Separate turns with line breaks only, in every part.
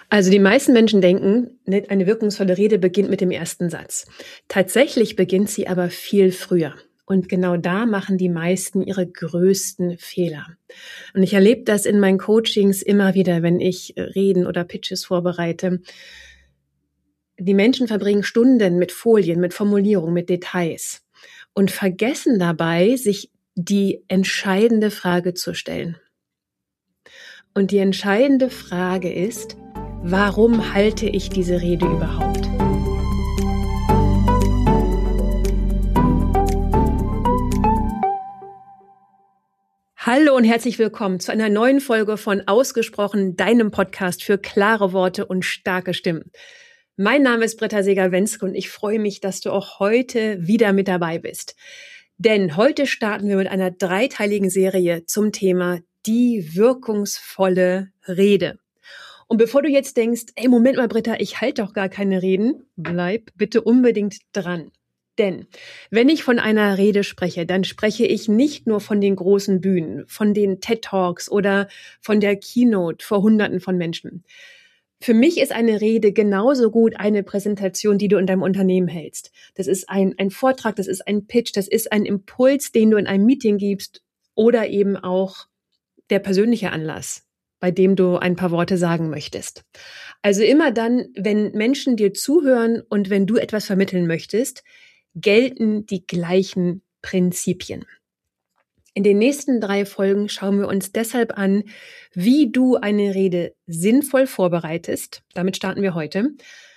Also die meisten Menschen denken, eine wirkungsvolle Rede beginnt mit dem ersten Satz. Tatsächlich beginnt sie aber viel früher. Und genau da machen die meisten ihre größten Fehler. Und ich erlebe das in meinen Coachings immer wieder, wenn ich Reden oder Pitches vorbereite. Die Menschen verbringen Stunden mit Folien, mit Formulierungen, mit Details und vergessen dabei, sich die entscheidende Frage zu stellen. Und die entscheidende Frage ist: Warum halte ich diese Rede überhaupt? Hallo und herzlich willkommen zu einer neuen Folge von Ausgesprochen, deinem Podcast für klare Worte und starke Stimmen. Mein Name ist Britta Seeger-Wenske und ich freue mich, dass du auch heute wieder mit dabei bist. Denn heute starten wir mit einer dreiteiligen Serie zum Thema die wirkungsvolle Rede. Und bevor du jetzt denkst, ey, Moment mal, Britta, ich halte doch gar keine Reden, bleib bitte unbedingt dran. Denn wenn ich von einer Rede spreche, dann spreche ich nicht nur von den großen Bühnen, von den TED-Talks oder von der Keynote vor Hunderten von Menschen. Für mich ist eine Rede genauso gut eine Präsentation, die du in deinem Unternehmen hältst. Das ist ein Vortrag, das ist ein Pitch, das ist ein Impuls, den du in einem Meeting gibst oder eben auch der persönliche Anlass, bei dem du ein paar Worte sagen möchtest. Also immer dann, wenn Menschen dir zuhören und wenn du etwas vermitteln möchtest, gelten die gleichen Prinzipien. In den nächsten 3 Folgen schauen wir uns deshalb an, wie du eine Rede sinnvoll vorbereitest. Damit starten wir heute.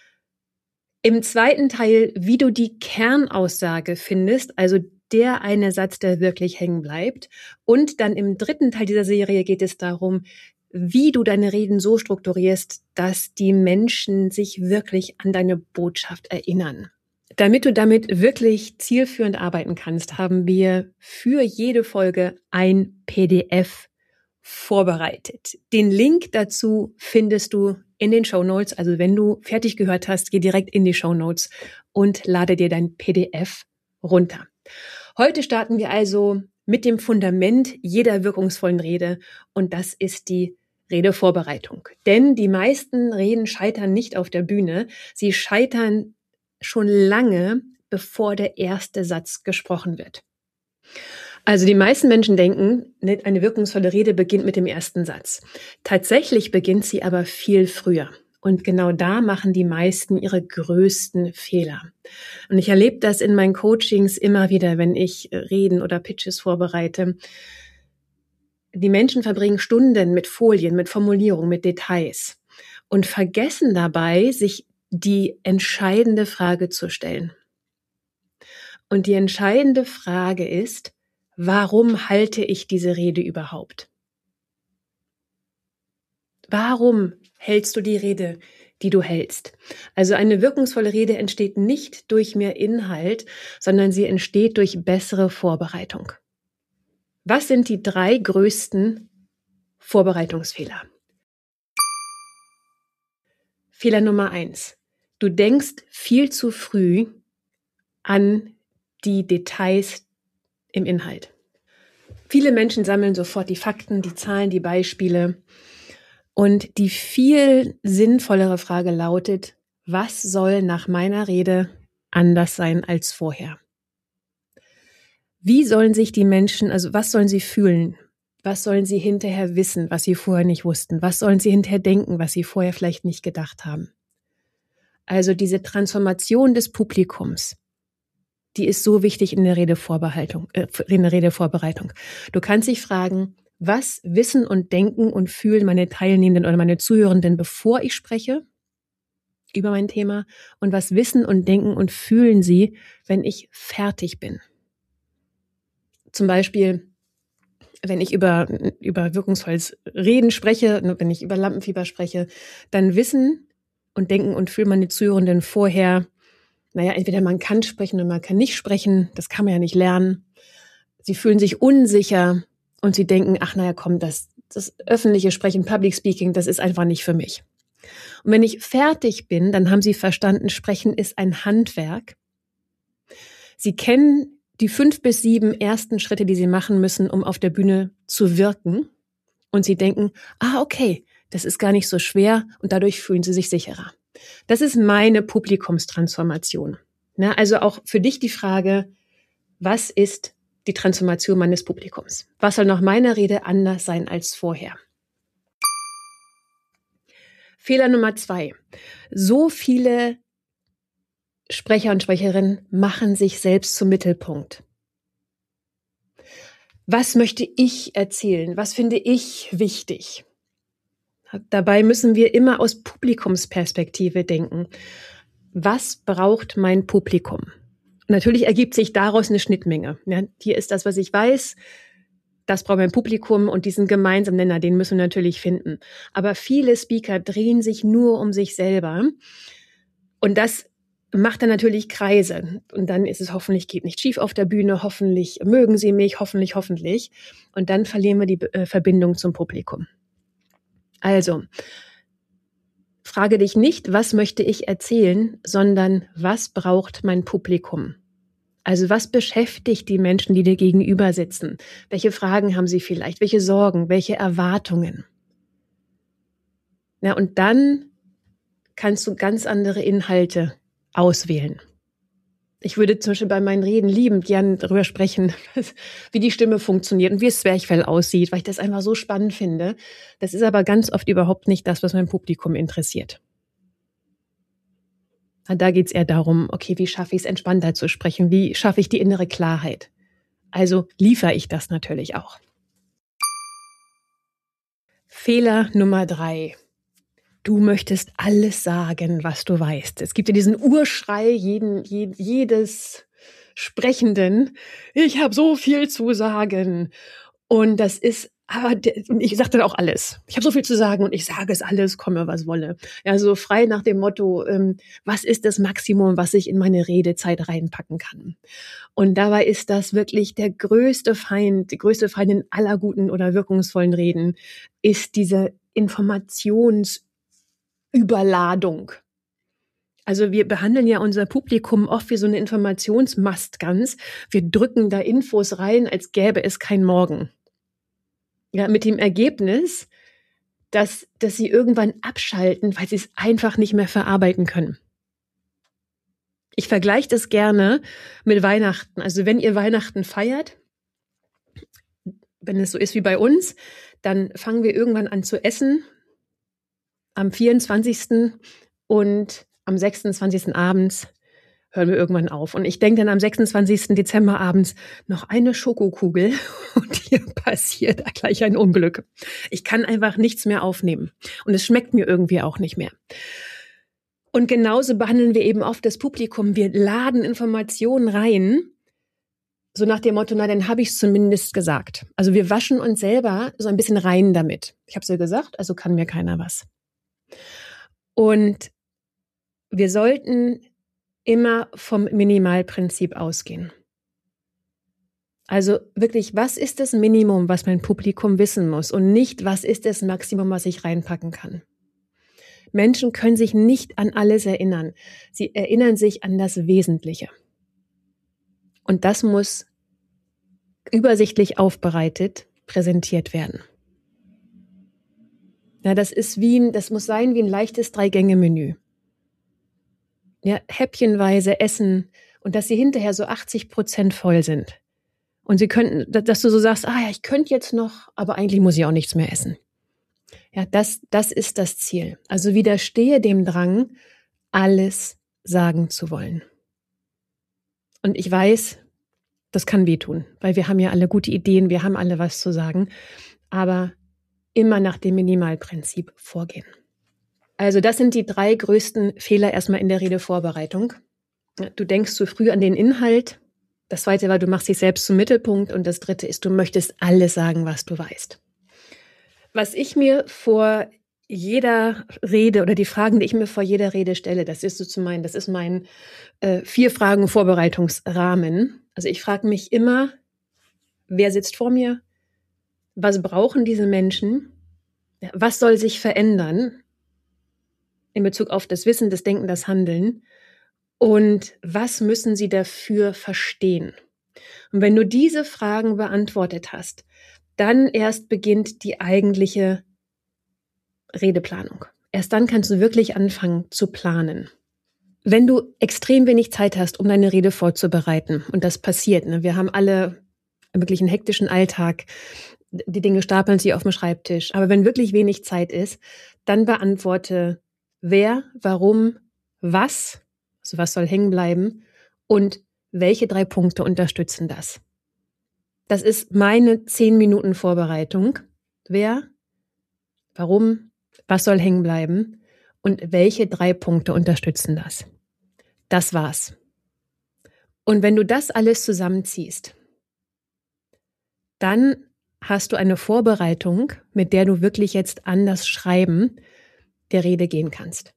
Im zweiten Teil, wie du die Kernaussage findest, also der eine Satz, der wirklich hängen bleibt. Und dann im dritten Teil dieser Serie geht es darum, wie du deine Reden so strukturierst, dass die Menschen sich wirklich an deine Botschaft erinnern. Damit du damit wirklich zielführend arbeiten kannst, haben wir für jede Folge ein PDF vorbereitet. Den Link dazu findest du in den Shownotes. Also wenn du fertig gehört hast, geh direkt in die Shownotes und lade dir dein PDF runter. Heute starten wir also mit dem Fundament jeder wirkungsvollen Rede und das ist die Redevorbereitung. Denn die meisten Reden scheitern nicht auf der Bühne, sie scheitern schon lange, bevor der erste Satz gesprochen wird. Also die meisten Menschen denken, eine wirkungsvolle Rede beginnt mit dem ersten Satz. Tatsächlich beginnt sie aber viel früher. Und genau da machen die meisten ihre größten Fehler. Und ich erlebe das in meinen Coachings immer wieder, wenn ich Reden oder Pitches vorbereite. Die Menschen verbringen Stunden mit Folien, mit Formulierungen, mit Details und vergessen dabei, sich die entscheidende Frage zu stellen. Und die entscheidende Frage ist: Warum halte ich diese Rede überhaupt? Warum hältst du die Rede, die du hältst? Also eine wirkungsvolle Rede entsteht nicht durch mehr Inhalt, sondern sie entsteht durch bessere Vorbereitung. Was sind die 3 größten Vorbereitungsfehler? Fehler Nummer 1. Du denkst viel zu früh an die Details im Inhalt. Viele Menschen sammeln sofort die Fakten, die Zahlen, die Beispiele. Und die viel sinnvollere Frage lautet: Was soll nach meiner Rede anders sein als vorher? Wie sollen sich die Menschen, also was sollen sie fühlen? Was sollen sie hinterher wissen, was sie vorher nicht wussten? Was sollen sie hinterher denken, was sie vorher vielleicht nicht gedacht haben? Also diese Transformation des Publikums, die ist so wichtig in der Redevorbereitung. Du kannst dich fragen: Was wissen und denken und fühlen meine Teilnehmenden oder meine Zuhörenden, bevor ich spreche über mein Thema? Und was wissen und denken und fühlen sie, wenn ich fertig bin? Zum Beispiel, wenn ich über wirkungsvolles Reden spreche, wenn ich über Lampenfieber spreche, dann wissen und denken und fühlen meine Zuhörenden vorher, entweder man kann sprechen oder man kann nicht sprechen, das kann man ja nicht lernen. Sie fühlen sich unsicher und sie denken, das öffentliche Sprechen, Public Speaking, das ist einfach nicht für mich. Und wenn ich fertig bin, dann haben sie verstanden, Sprechen ist ein Handwerk. Sie kennen die 5 bis 7 ersten Schritte, die sie machen müssen, um auf der Bühne zu wirken. Und sie denken, okay, Das ist gar nicht so schwer und dadurch fühlen sie sich sicherer. Das ist meine Publikumstransformation. Also auch für dich die Frage, was ist die Transformation meines Publikums? Was soll nach meiner Rede anders sein als vorher? Fehler Nummer 2. So viele Sprecher und Sprecherinnen machen sich selbst zum Mittelpunkt. Was möchte ich erzählen? Was finde ich wichtig? Dabei müssen wir immer aus Publikumsperspektive denken. Was braucht mein Publikum? Und natürlich ergibt sich daraus eine Schnittmenge. Ja, hier ist das, was ich weiß. Das braucht mein Publikum und diesen gemeinsamen Nenner, den müssen wir natürlich finden. Aber viele Speaker drehen sich nur um sich selber. Und das macht dann natürlich Kreise. Und dann ist es hoffentlich, geht nicht schief auf der Bühne, hoffentlich mögen sie mich, hoffentlich. Und dann verlieren wir die Verbindung zum Publikum. Also, frage dich nicht, was möchte ich erzählen, sondern was braucht mein Publikum? Also was beschäftigt die Menschen, die dir gegenüber sitzen? Welche Fragen haben sie vielleicht? Welche Sorgen? Welche Erwartungen? Ja, und dann kannst du ganz andere Inhalte auswählen. Ich würde zum Beispiel bei meinen Reden liebend gern darüber sprechen, wie die Stimme funktioniert und wie das Zwerchfell aussieht, weil ich das einfach so spannend finde. Das ist aber ganz oft überhaupt nicht das, was mein Publikum interessiert. Da geht es eher darum, okay, wie schaffe ich es, entspannter zu sprechen? Wie schaffe ich die innere Klarheit? Also liefere ich das natürlich auch. Fehler Nummer 3. Du möchtest alles sagen, was du weißt. Es gibt ja diesen Urschrei jedes Sprechenden. Ich habe so viel zu sagen. Und das ist, aber ich sage dann auch alles. Ich habe so viel zu sagen und ich sage es alles, komme was wolle. Ja, so frei nach dem Motto, was ist das Maximum, was ich in meine Redezeit reinpacken kann? Und dabei ist das wirklich der größte Feind, die größte Feindin aller guten oder wirkungsvollen Reden, ist diese Informationsüberladung. Also wir behandeln ja unser Publikum oft wie so eine Informationsmastgans. Wir drücken da Infos rein, als gäbe es kein Morgen. Ja, mit dem Ergebnis, dass sie irgendwann abschalten, weil sie es einfach nicht mehr verarbeiten können. Ich vergleiche das gerne mit Weihnachten. Also wenn ihr Weihnachten feiert, wenn es so ist wie bei uns, dann fangen wir irgendwann an zu essen am 24. und am 26. abends hören wir irgendwann auf. Und ich denke dann am 26. Dezember abends noch eine Schokokugel und hier passiert gleich ein Unglück. Ich kann einfach nichts mehr aufnehmen und es schmeckt mir irgendwie auch nicht mehr. Und genauso behandeln wir eben oft das Publikum. Wir laden Informationen rein, so nach dem Motto, na, dann habe ich es zumindest gesagt. Also wir waschen uns selber so ein bisschen rein damit. Ich habe es ja gesagt, also kann mir keiner was. Und wir sollten immer vom Minimalprinzip ausgehen. Also wirklich, was ist das Minimum, was mein Publikum wissen muss und nicht, was ist das Maximum, was ich reinpacken kann. Menschen können sich nicht an alles erinnern. Sie erinnern sich an das Wesentliche. Und das muss übersichtlich aufbereitet präsentiert werden. Ja, das muss sein wie ein leichtes 3-Gänge-Menü. Ja, häppchenweise essen und dass sie hinterher so 80% voll sind. Und sie könnten, dass du so sagst, ich könnte jetzt noch, aber eigentlich muss ich auch nichts mehr essen. Ja, das ist das Ziel. Also widerstehe dem Drang, alles sagen zu wollen. Und ich weiß, das kann wehtun, weil wir haben ja alle gute Ideen, wir haben alle was zu sagen, aber immer nach dem Minimalprinzip vorgehen. Also das sind die 3 größten Fehler erstmal in der Redevorbereitung. Du denkst zu früh an den Inhalt. Das 2. war, du machst dich selbst zum Mittelpunkt. Und das 3. ist, du möchtest alles sagen, was du weißt. Was ich mir vor jeder Rede oder die Fragen, die ich mir vor jeder Rede stelle, das ist mein 4-Fragen-Vorbereitungsrahmen. Also ich frage mich immer, wer sitzt vor mir? Was brauchen diese Menschen? Was soll sich verändern in Bezug auf das Wissen, das Denken, das Handeln? Und was müssen sie dafür verstehen? Und wenn du diese Fragen beantwortet hast, dann erst beginnt die eigentliche Redeplanung. Erst dann kannst du wirklich anfangen zu planen. Wenn du extrem wenig Zeit hast, um deine Rede vorzubereiten, und das passiert, wir haben alle wirklich einen hektischen Alltag, die Dinge stapeln sich auf dem Schreibtisch, aber wenn wirklich wenig Zeit ist, dann beantworte wer, warum, was, also was soll hängen bleiben und welche 3 Punkte unterstützen das. Das ist meine 10 Minuten Vorbereitung. Wer, warum, was soll hängen bleiben und welche 3 Punkte unterstützen das. Das war's. Und wenn du das alles zusammenziehst, dann hast du eine Vorbereitung, mit der du wirklich jetzt an das Schreiben der Rede gehen kannst.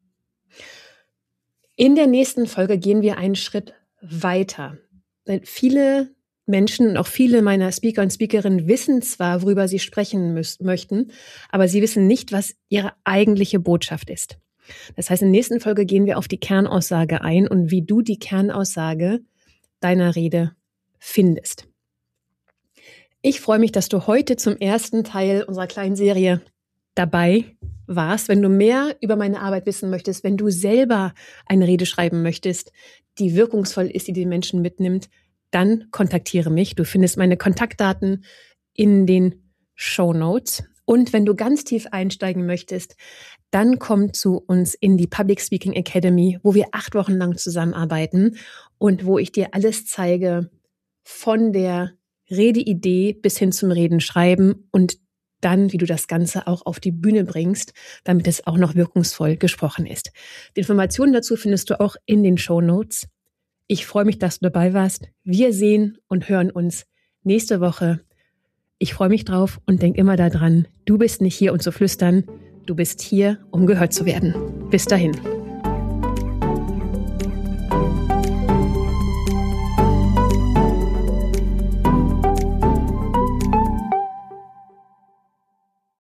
In der nächsten Folge gehen wir einen Schritt weiter. Denn viele Menschen und auch viele meiner Speaker und Speakerinnen wissen zwar, worüber sie sprechen möchten, aber sie wissen nicht, was ihre eigentliche Botschaft ist. Das heißt, in der nächsten Folge gehen wir auf die Kernaussage ein und wie du die Kernaussage deiner Rede findest. Ich freue mich, dass du heute zum ersten Teil unserer kleinen Serie dabei warst. Wenn du mehr über meine Arbeit wissen möchtest, wenn du selber eine Rede schreiben möchtest, die wirkungsvoll ist, die den Menschen mitnimmt, dann kontaktiere mich. Du findest meine Kontaktdaten in den Shownotes. Und wenn du ganz tief einsteigen möchtest, dann komm zu uns in die Public Speaking Academy, wo wir 8 Wochen lang zusammenarbeiten und wo ich dir alles zeige von der Redeidee bis hin zum Reden schreiben und dann, wie du das Ganze auch auf die Bühne bringst, damit es auch noch wirkungsvoll gesprochen ist. Die Informationen dazu findest du auch in den Shownotes. Ich freue mich, dass du dabei warst. Wir sehen und hören uns nächste Woche. Ich freue mich drauf und denk immer daran, du bist nicht hier, um zu flüstern. Du bist hier, um gehört zu werden. Bis dahin.